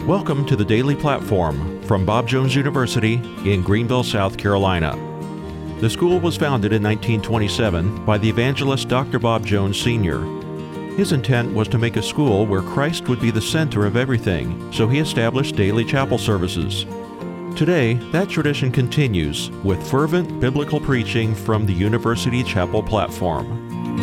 Welcome to the Daily Platform from Bob Jones University in Greenville, South Carolina. The school was founded in 1927 by the evangelist Dr. Bob Jones Sr. His intent was to make a school where Christ would be the center of everything, so he established daily chapel services. Today, that tradition continues with fervent biblical preaching from the University Chapel platform.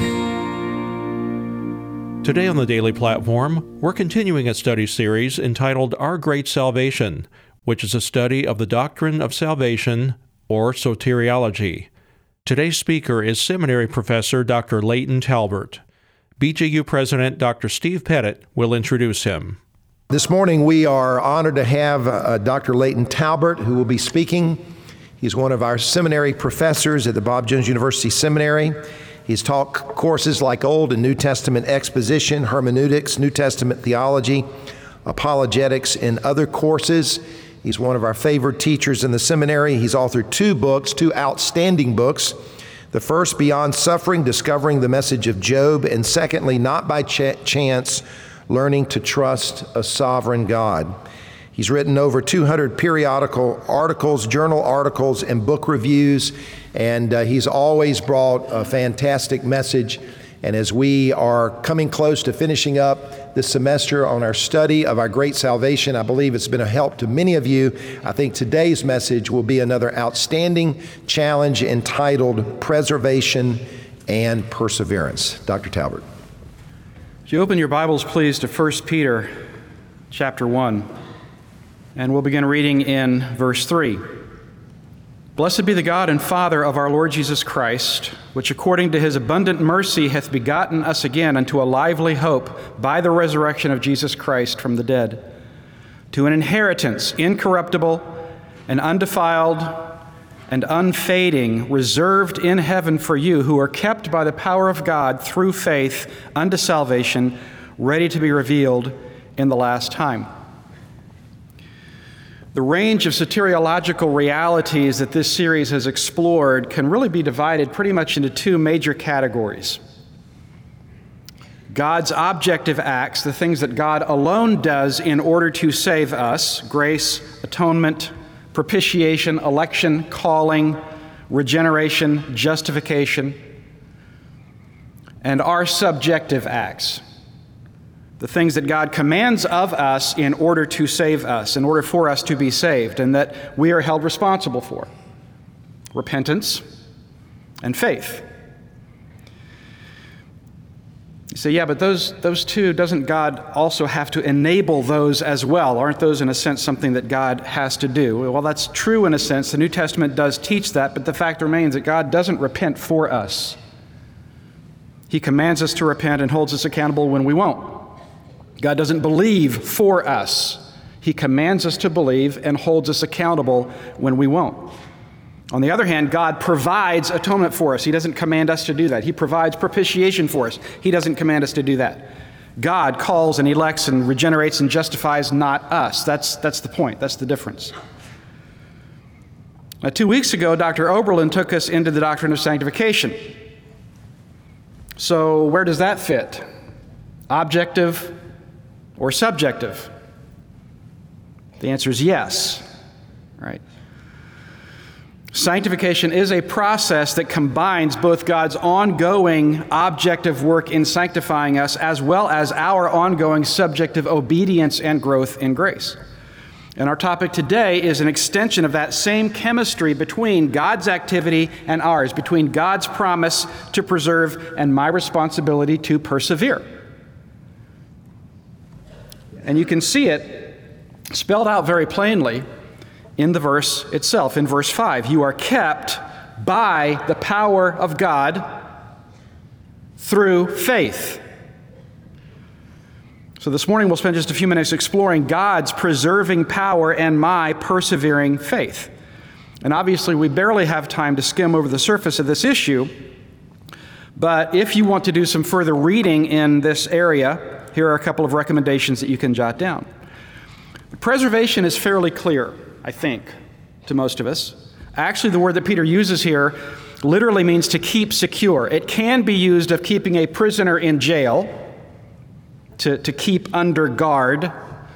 Today on the Daily Platform, we're continuing a study series entitled Our Great Salvation, which is a study of the doctrine of salvation, or soteriology. Today's speaker is seminary professor Dr. Leighton Talbert. BJU President Dr. Steve Pettit will introduce him. This morning we are honored to have Dr. Leighton Talbert, who will be speaking. He's one of our seminary professors at the Bob Jones University Seminary. He's taught courses like Old and New Testament exposition, hermeneutics, New Testament theology, apologetics, and other courses. He's one of our favored teachers in the seminary. He's authored two outstanding books. The first, Beyond Suffering, Discovering the Message of Job, and secondly, Not by Chance, Learning to Trust a Sovereign God. He's written over 200 periodical articles, journal articles, and book reviews, and he's always brought a fantastic message. And as we are coming close to finishing up this semester on our study of our great salvation, I believe it's been a help to many of you. I think today's message will be another outstanding challenge entitled Preservation and Perseverance. Dr. Talbert. Would you open your Bibles, please, to 1 Peter chapter 1, and we'll begin reading in verse 3. Blessed be the God and Father of our Lord Jesus Christ, which according to his abundant mercy hath begotten us again unto a lively hope by the resurrection of Jesus Christ from the dead, to an inheritance incorruptible and undefiled and unfading, reserved in heaven for you, who are kept by the power of God through faith unto salvation, ready to be revealed in the last time. The range of soteriological realities that this series has explored can really be divided pretty much into two major categories. God's objective acts, the things that God alone does in order to save us, grace, atonement, propitiation, election, calling, regeneration, justification, and our subjective acts, the things that God commands of us in order to save us, in order for us to be saved, and that we are held responsible for: repentance and faith. You say, yeah, but those two, doesn't God also have to enable those as well? Aren't those, in a sense, something that God has to do? Well, that's true in a sense. The New Testament does teach that, but the fact remains that God doesn't repent for us. He commands us to repent and holds us accountable when we won't. God doesn't believe for us. He commands us to believe and holds us accountable when we won't. On the other hand, God provides atonement for us. He doesn't command us to do that. He provides propitiation for us. He doesn't command us to do that. God calls and elects and regenerates and justifies, not us. That's the point. That's the difference. Now, 2 weeks ago, Dr. Oberlin took us into the doctrine of sanctification. So where does that fit? Objective or subjective? The answer is yes, right? Sanctification is a process that combines both God's ongoing objective work in sanctifying us as well as our ongoing subjective obedience and growth in grace. And our topic today is an extension of that same chemistry between God's activity and ours, between God's promise to preserve and my responsibility to persevere. And you can see it spelled out very plainly in the verse itself, in verse 5. You are kept by the power of God through faith. So this morning we'll spend just a few minutes exploring God's preserving power and my persevering faith. And obviously we barely have time to skim over the surface of this issue, but if you want to do some further reading in this area, here are a couple of recommendations that you can jot down. Preservation is fairly clear, I think, to most of us. Actually, the word that Peter uses here literally means to keep secure. It can be used of keeping a prisoner in jail, to keep under guard,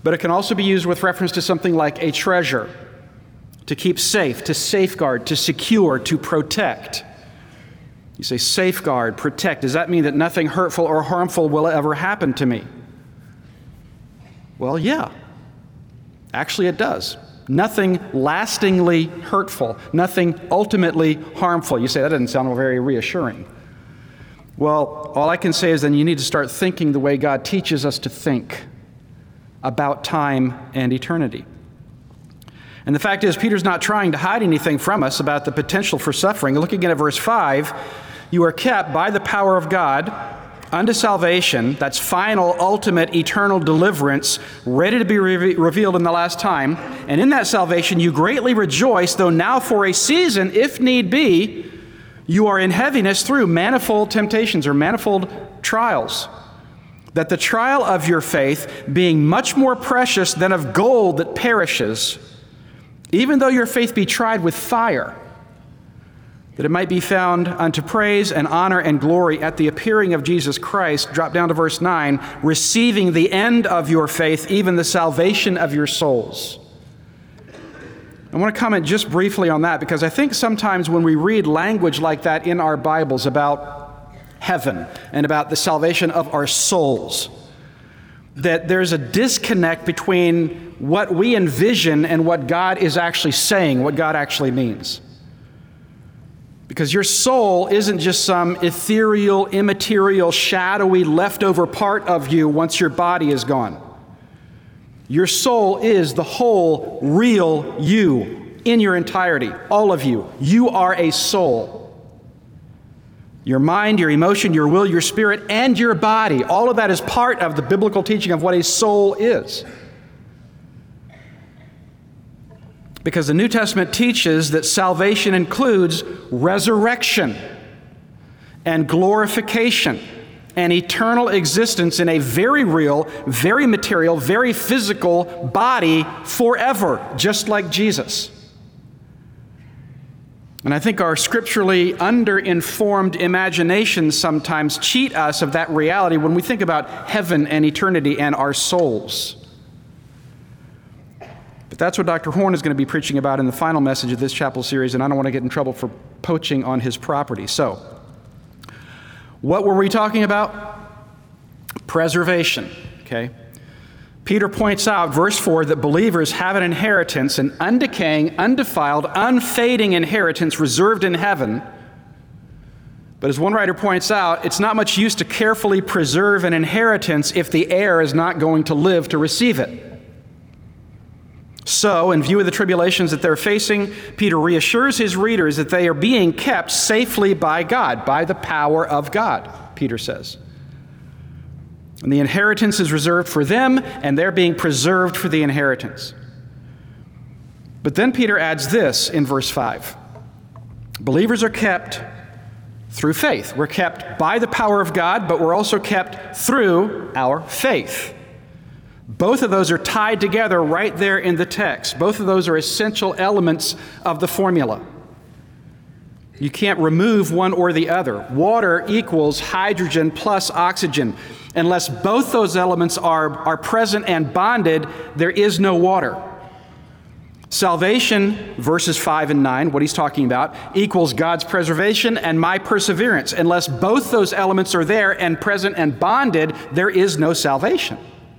But it can also be used with reference to something like a treasure, to keep safe, to safeguard, to secure, to protect. You say safeguard, protect. Does that mean that nothing hurtful or harmful will ever happen to me? Well, yeah. Actually, it does. Nothing lastingly hurtful, nothing ultimately harmful. You say, that doesn't sound very reassuring. Well, all I can say is then you need to start thinking the way God teaches us to think about time and eternity. And the fact is, Peter's not trying to hide anything from us about the potential for suffering. Look again at verse 5. You are kept by the power of God unto salvation, that's final, ultimate, eternal deliverance, ready to be revealed in the last time. And in that salvation you greatly rejoice, though now for a season, if need be, you are in heaviness through manifold temptations or manifold trials, that the trial of your faith, being much more precious than of gold that perishes, even though your faith be tried with fire, that it might be found unto praise and honor and glory at the appearing of Jesus Christ. Drop down to verse 9, receiving the end of your faith, even the salvation of your souls. I want to comment just briefly on that, because I think sometimes when we read language like that in our Bibles about heaven and about the salvation of our souls, that there's a disconnect between what we envision and what God is actually saying, what God actually means. Because your soul isn't just some ethereal, immaterial, shadowy, leftover part of you once your body is gone. Your soul is the whole, real you in your entirety, all of you. You are a soul. Your mind, your emotion, your will, your spirit, and your body, all of that is part of the biblical teaching of what a soul is. Because the New Testament teaches that salvation includes resurrection and glorification and eternal existence in a very real, very material, very physical body forever, just like Jesus. And I think our scripturally under-informed imaginations sometimes cheat us of that reality when we think about heaven and eternity and our souls. But that's what Dr. Horn is going to be preaching about in the final message of this chapel series, and I don't want to get in trouble for poaching on his property. So, what were we talking about? Preservation, okay? Peter points out, verse 4, that believers have an inheritance, an undecaying, undefiled, unfading inheritance reserved in heaven. But as one writer points out, it's not much use to carefully preserve an inheritance if the heir is not going to live to receive it. So, in view of the tribulations that they're facing, Peter reassures his readers that they are being kept safely by God, by the power of God, Peter says. And the inheritance is reserved for them, and they're being preserved for the inheritance. But then Peter adds this in verse 5. Believers are kept through faith. We're kept by the power of God, but we're also kept through our faith. Both of those are tied together right there in the text. Both of those are essential elements of the formula. You can't remove one or the other. Water equals hydrogen plus oxygen. Unless both those elements are present and bonded, there is no water. Salvation, verses 5 and 9, what he's talking about, equals God's preservation and my perseverance. Unless both those elements are there and present and bonded, there is no salvation.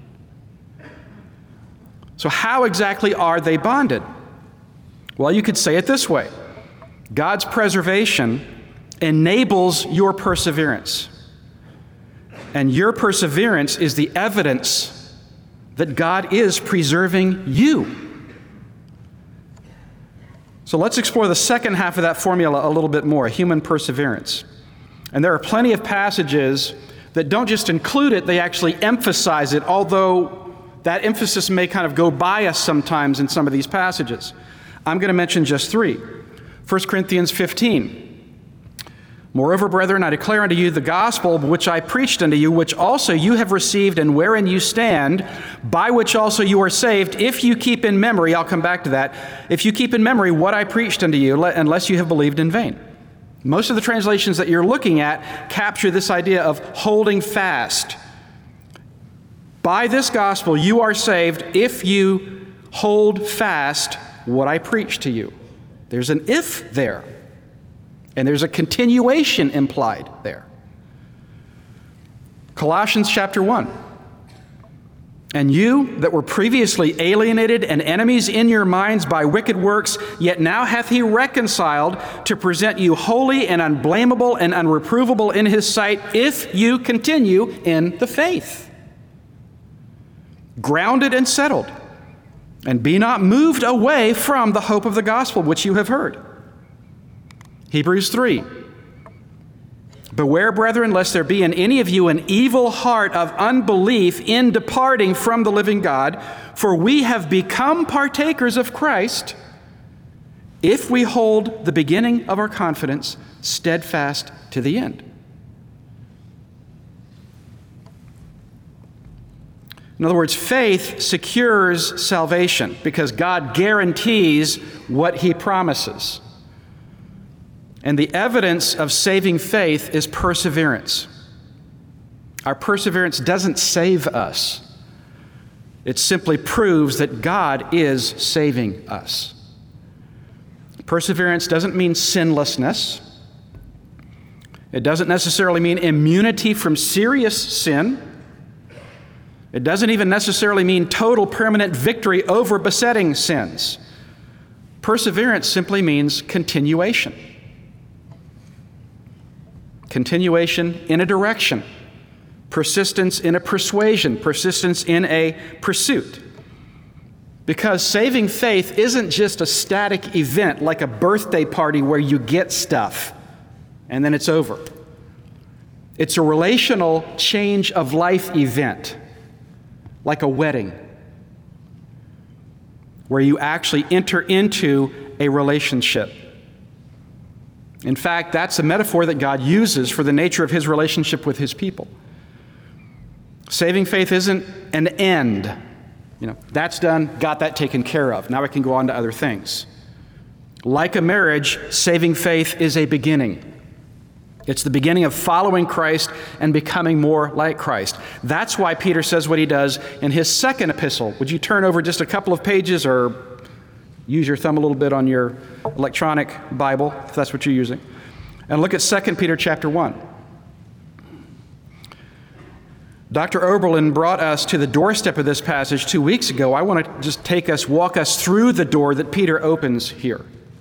So how exactly are they bonded? Well, you could say it this way. God's preservation enables your perseverance. And your perseverance is the evidence that God is preserving you. So let's explore the second half of that formula a little bit more, human perseverance. And there are plenty of passages that don't just include it, they actually emphasize it, although that emphasis may kind of go by us sometimes in some of these passages. I'm going to mention just 3. 1 Corinthians 15. Moreover, brethren, I declare unto you the gospel which I preached unto you, which also you have received and wherein you stand, by which also you are saved, if you keep in memory, I'll come back to that, if you keep in memory what I preached unto you, unless you have believed in vain. Most of the translations that you're looking at capture this idea of holding fast. By this gospel you are saved if you hold fast what I preach to you. There's an if there, and there's a continuation implied there. Colossians chapter 1. And you that were previously alienated and enemies in your minds by wicked works, yet now hath he reconciled to present you holy and unblameable and unreprovable in his sight, if you continue in the faith. Grounded and settled, and be not moved away from the hope of the gospel which you have heard. Hebrews 3. Beware, brethren, lest there be in any of you an evil heart of unbelief in departing from the living God, for we have become partakers of Christ if we hold the beginning of our confidence steadfast to the end. In other words, faith secures salvation because God guarantees what he promises. And the evidence of saving faith is perseverance. Our perseverance doesn't save us. It simply proves that God is saving us. Perseverance doesn't mean sinlessness. It doesn't necessarily mean immunity from serious sin. It doesn't even necessarily mean total permanent victory over besetting sins. Perseverance simply means continuation. Continuation in a direction, persistence in a persuasion, persistence in a pursuit. Because saving faith isn't just a static event like a birthday party where you get stuff and then it's over. It's a relational change of life event, like a wedding, where you actually enter into a relationship. In fact, that's a metaphor that God uses for the nature of his relationship with his people. Saving faith isn't an end. That's done, got that taken care of. Now I can go on to other things. Like a marriage, saving faith is a beginning. It's the beginning of following Christ and becoming more like Christ. That's why Peter says what he does in his second epistle. Would you turn over just a couple of pages or use your thumb a little bit on your electronic Bible, if that's what you're using, and look at 2 Peter chapter 1. Dr. Oberlin brought us to the doorstep of this passage 2 weeks ago. I want to just walk us through the door that Peter opens here.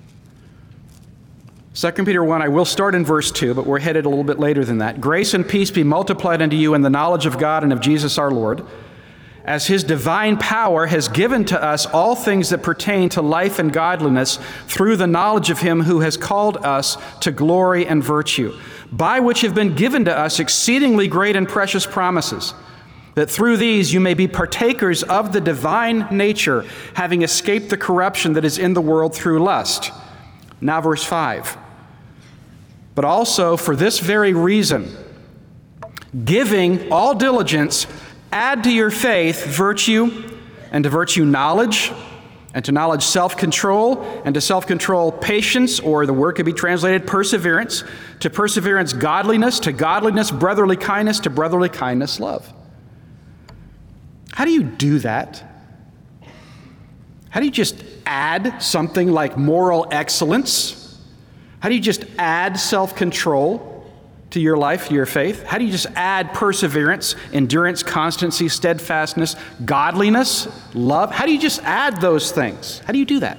2 Peter 1, I will start in verse 2, but we're headed a little bit later than that. Grace and peace be multiplied unto you in the knowledge of God and of Jesus our Lord, as his divine power has given to us all things that pertain to life and godliness through the knowledge of him who has called us to glory and virtue, by which have been given to us exceedingly great and precious promises, that through these you may be partakers of the divine nature, having escaped the corruption that is in the world through lust. Now verse 5. But also for this very reason, giving all diligence, add to your faith virtue, and to virtue knowledge, and to knowledge self-control, and to self-control patience, or the word could be translated perseverance, to perseverance godliness, to godliness brotherly kindness, to brotherly kindness love. How do you do that? How do you just add something like moral excellence? How do you just add self-control to your life, to your faith? How do you just add perseverance, endurance, constancy, steadfastness, godliness, love? How do you just add those things? How do you do that?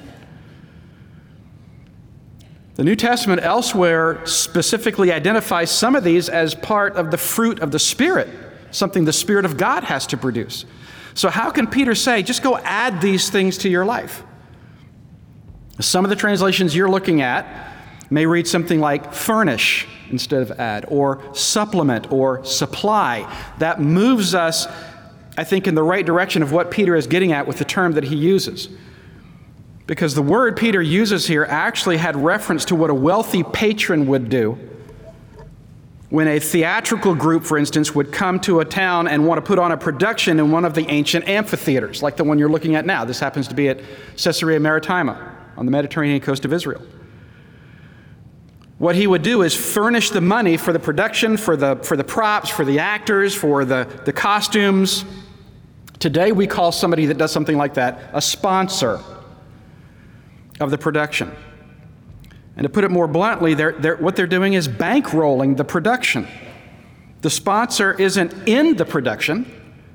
The New Testament elsewhere specifically identifies some of these as part of the fruit of the Spirit, something the Spirit of God has to produce. So how can Peter say, just go add these things to your life? Some of the translations you're looking at may read something like furnish instead of add, or supplement, or supply. That moves us, I think, in the right direction of what Peter is getting at with the term that he uses. Because the word Peter uses here actually had reference to what a wealthy patron would do when a theatrical group, for instance, would come to a town and want to put on a production in one of the ancient amphitheaters, like the one you're looking at now. This happens to be at Caesarea Maritima on the Mediterranean coast of Israel. What he would do is furnish the money for the production, for the props, for the actors, for the costumes, Today, we call somebody that does something like that a sponsor of the production. And to put it more bluntly, what they're doing is bankrolling the production. The sponsor isn't in the production.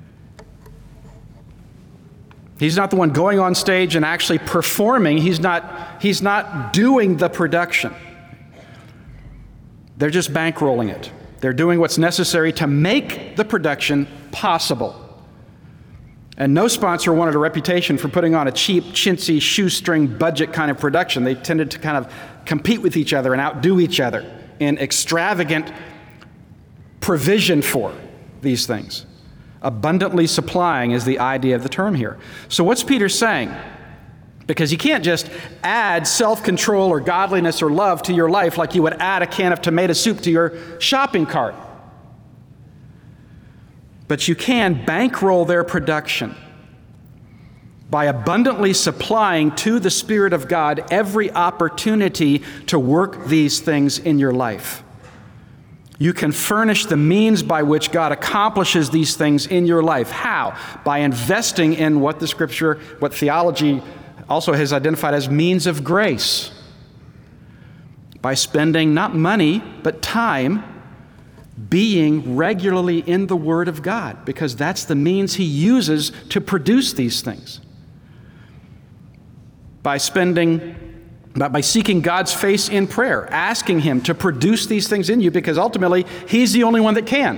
He's not the one going on stage and actually performing. He's not doing the production. They're just bankrolling it. They're doing what's necessary to make the production possible. And no sponsor wanted a reputation for putting on a cheap, chintzy, shoestring budget kind of production. They tended to kind of compete with each other and outdo each other in extravagant provision for these things. Abundantly supplying is the idea of the term here. So what's Peter saying? Because you can't just add self-control or godliness or love to your life like you would add a can of tomato soup to your shopping cart. But you can bankroll their production by abundantly supplying to the Spirit of God every opportunity to work these things in your life. You can furnish the means by which God accomplishes these things in your life. How? By investing in what the Scripture, what theology also has identified as means of grace. By spending not money, but time being regularly in the Word of God, because that's the means He uses to produce these things. By seeking God's face in prayer, asking Him to produce these things in you, because ultimately He's the only one that can.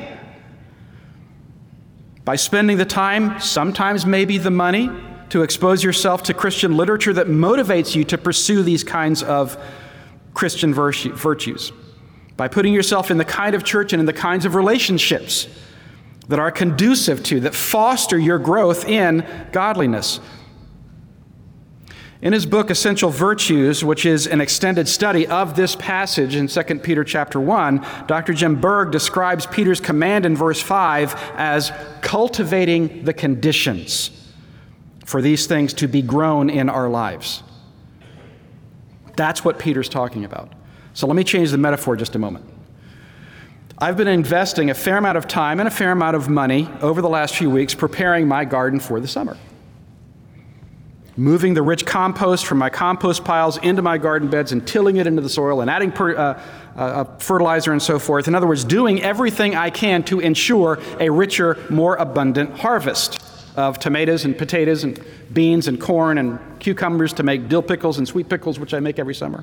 By spending the time, sometimes maybe the money, to expose yourself to Christian literature that motivates you to pursue these kinds of Christian virtues. By putting yourself in the kind of church and in the kinds of relationships that are conducive to, that foster your growth in godliness. In his book, Essential Virtues, which is an extended study of this passage in 2 Peter chapter 1, Dr. Jim Berg describes Peter's command in verse 5 as cultivating the conditions for these things to be grown in our lives. That's what Peter's talking about. So let me change the metaphor just a moment. I've been investing a fair amount of time and a fair amount of money over the last few weeks preparing my garden for the summer. Moving the rich compost from my compost piles into my garden beds and tilling it into the soil and adding fertilizer and so forth. In other words, doing everything I can to ensure a richer, more abundant harvest of tomatoes and potatoes and beans and corn and cucumbers to make dill pickles and sweet pickles, which I make every summer.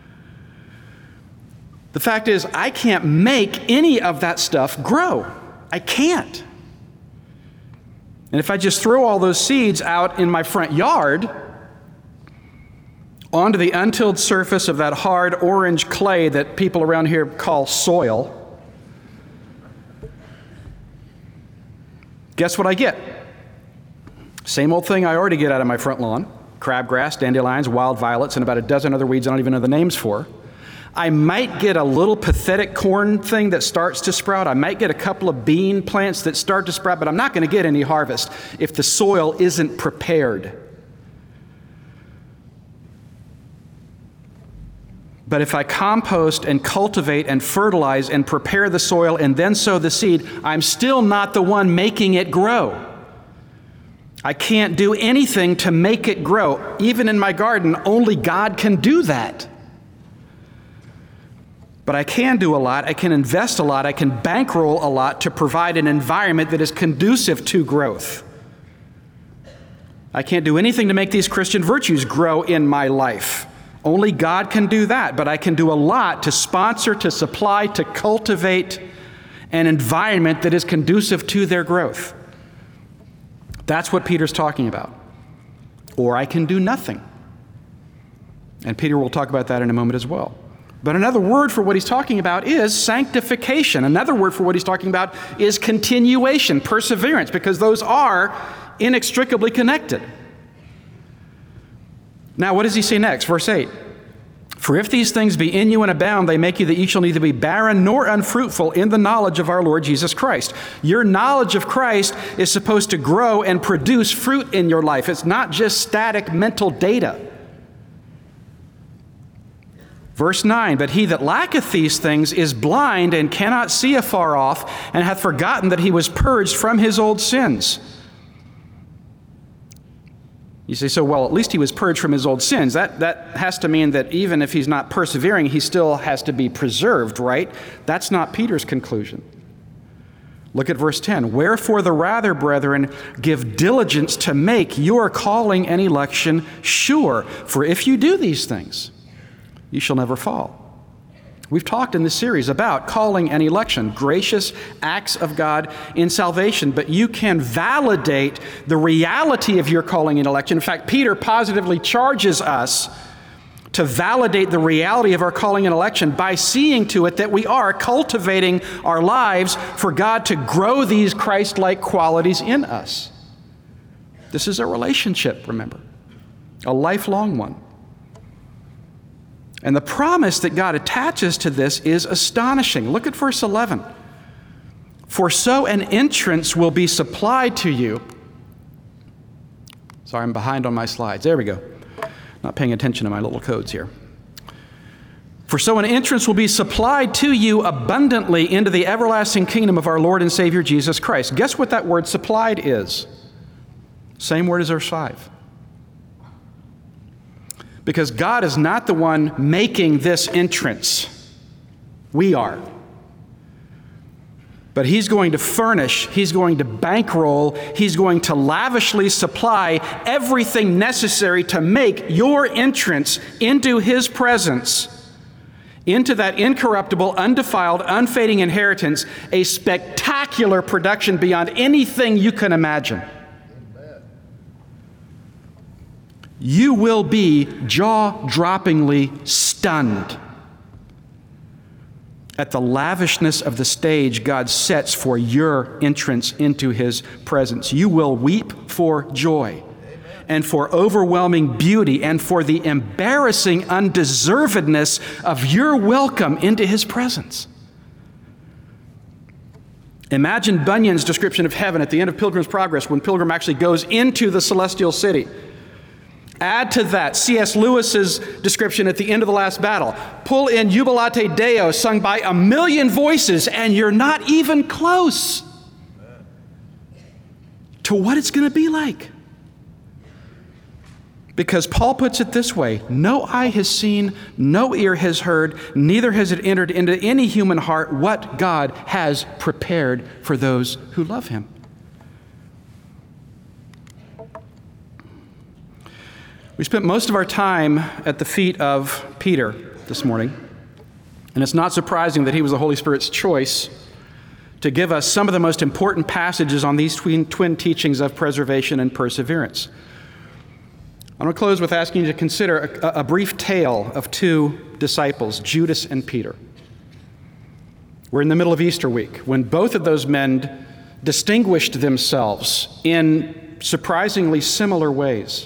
The fact is, I can't make any of that stuff grow. I can't. And if I just throw all those seeds out in my front yard onto the untilled surface of that hard orange clay that people around here call soil, guess what I get? Same old thing I already get out of my front lawn: crabgrass, dandelions, wild violets, and about a dozen other weeds I don't even know the names for. I might get a little pathetic corn thing that starts to sprout. I might get a couple of bean plants that start to sprout, but I'm not going to get any harvest if the soil isn't prepared. But if I compost and cultivate and fertilize and prepare the soil and then sow the seed, I'm still not the one making it grow. I can't do anything to make it grow. Even in my garden, only God can do that. But I can do a lot, I can invest a lot, I can bankroll a lot to provide an environment that is conducive to growth. I can't do anything to make these Christian virtues grow in my life. Only God can do that, but I can do a lot to sponsor, to supply, to cultivate an environment that is conducive to their growth. That's what Peter's talking about. Or I can do nothing. And Peter will talk about that in a moment as well. But another word for what he's talking about is sanctification. Another word for what he's talking about is continuation, perseverance, because those are inextricably connected. Now, what does he say next? Verse 8. For if these things be in you and abound, they make you that ye shall neither be barren nor unfruitful in the knowledge of our Lord Jesus Christ. Your knowledge of Christ is supposed to grow and produce fruit in your life. It's not just static mental data. Verse 9, but he that lacketh these things is blind and cannot see afar off, and hath forgotten that he was purged from his old sins. You say, so, well, at least he was purged from his old sins. That has to mean that even if he's not persevering, he still has to be preserved, right? That's not Peter's conclusion. Look at verse 10. Wherefore the rather, brethren, give diligence to make your calling and election sure. For if you do these things, you shall never fall. We've talked in this series about calling and election, gracious acts of God in salvation, but you can validate the reality of your calling and election. In fact, Peter positively charges us to validate the reality of our calling and election by seeing to it that we are cultivating our lives for God to grow these Christ-like qualities in us. This is a relationship, remember, a lifelong one. And the promise that God attaches to this is astonishing. Look at verse 11. For so an entrance will be supplied to you. Sorry, I'm behind on my slides. There we go. Not paying attention to my little codes here. For so an entrance will be supplied to you abundantly into the everlasting kingdom of our Lord and Savior Jesus Christ. Guess what that word supplied is? Same word as verse 5. Because God is not the one making this entrance. We are. But He's going to furnish, He's going to bankroll, He's going to lavishly supply everything necessary to make your entrance into His presence, into that incorruptible, undefiled, unfading inheritance, a spectacular production beyond anything you can imagine. You will be jaw-droppingly stunned at the lavishness of the stage God sets for your entrance into His presence. You will weep for joy and for overwhelming beauty and for the embarrassing undeservedness of your welcome into His presence. Imagine Bunyan's description of heaven at the end of Pilgrim's Progress when Pilgrim actually goes into the celestial city. Add to that C.S. Lewis's description at the end of the last battle. Pull in Jubilate Deo sung by 1,000,000 voices, and you're not even close to what it's going to be like. Because Paul puts it this way, no eye has seen, no ear has heard, neither has it entered into any human heart what God has prepared for those who love Him. We spent most of our time at the feet of Peter this morning, and it's not surprising that he was the Holy Spirit's choice to give us some of the most important passages on these twin teachings of preservation and perseverance. I'm going to close with asking you to consider a brief tale of two disciples, Judas and Peter. We're in the middle of Easter week, when both of those men distinguished themselves in surprisingly similar ways.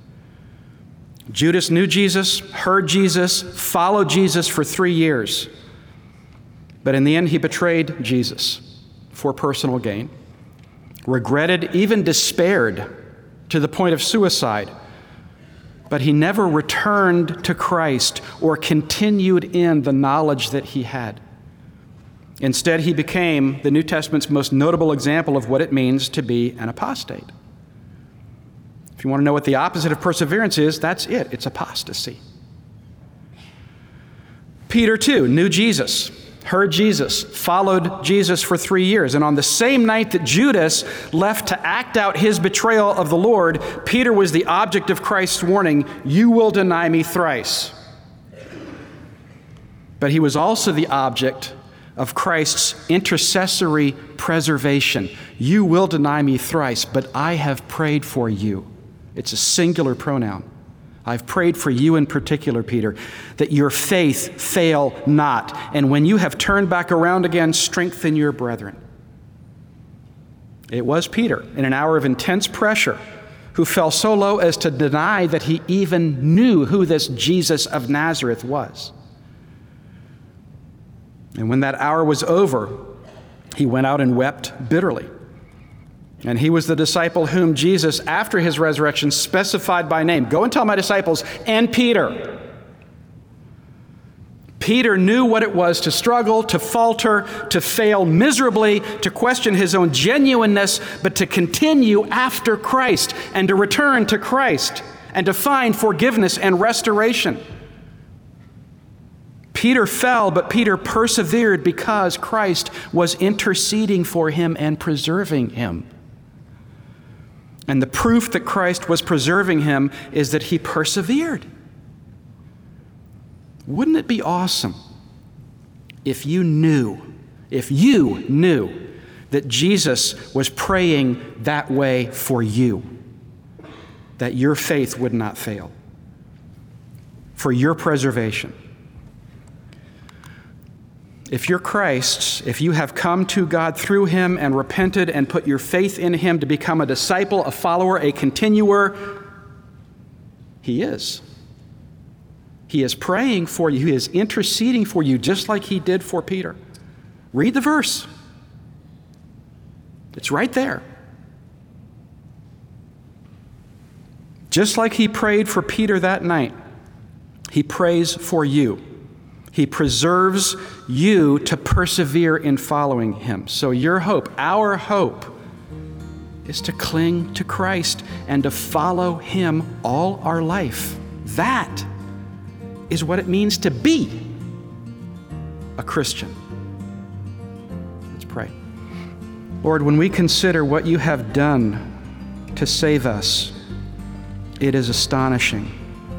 Judas knew Jesus, heard Jesus, followed Jesus for 3 years. But in the end, he betrayed Jesus for personal gain, regretted, even despaired to the point of suicide. But he never returned to Christ or continued in the knowledge that he had. Instead, he became the New Testament's most notable example of what it means to be an apostate. If you want to know what the opposite of perseverance is, that's it. It's apostasy. Peter, too, knew Jesus, heard Jesus, followed Jesus for 3 years. And on the same night that Judas left to act out his betrayal of the Lord, Peter was the object of Christ's warning, "You will deny me thrice." But he was also the object of Christ's intercessory preservation. "You will deny me thrice, but I have prayed for you." It's a singular pronoun. I've prayed for you in particular, Peter, that your faith fail not. And when you have turned back around again, strengthen your brethren. It was Peter, in an hour of intense pressure, who fell so low as to deny that he even knew who this Jesus of Nazareth was. And when that hour was over, he went out and wept bitterly. And he was the disciple whom Jesus, after his resurrection, specified by name. "Go and tell my disciples and Peter." Peter knew what it was to struggle, to falter, to fail miserably, to question his own genuineness, but to continue after Christ and to return to Christ and to find forgiveness and restoration. Peter fell, but Peter persevered because Christ was interceding for him and preserving him. And the proof that Christ was preserving him is that he persevered. Wouldn't it be awesome if you knew that Jesus was praying that way for you, that your faith would not fail, for your preservation? If you're Christ's, if you have come to God through him and repented and put your faith in him to become a disciple, a follower, a continuer, he is. He is praying for you. He is interceding for you just like he did for Peter. Read the verse. It's right there. Just like he prayed for Peter that night, he prays for you. He preserves you to persevere in following him. So your hope, our hope, is to cling to Christ and to follow him all our life. That is what it means to be a Christian. Let's pray. Lord, when we consider what you have done to save us, it is astonishing.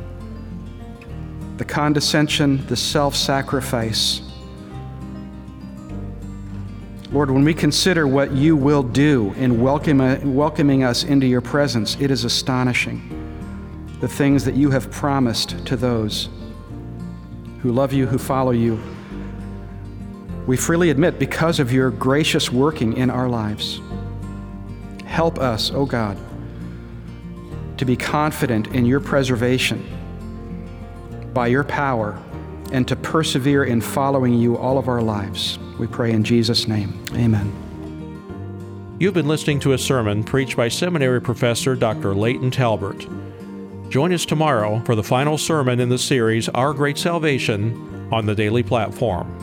The condescension, the self-sacrifice. Lord, when we consider what you will do in welcoming us into your presence, it is astonishing. The things that you have promised to those who love you, who follow you. We freely admit because of your gracious working in our lives. Help us, O God, to be confident in your preservation by your power, and to persevere in following you all of our lives. We pray in Jesus' name. Amen. You've been listening to a sermon preached by Seminary Professor Dr. Leighton Talbert. Join us tomorrow for the final sermon in the series, Our Great Salvation, on the Daily Platform.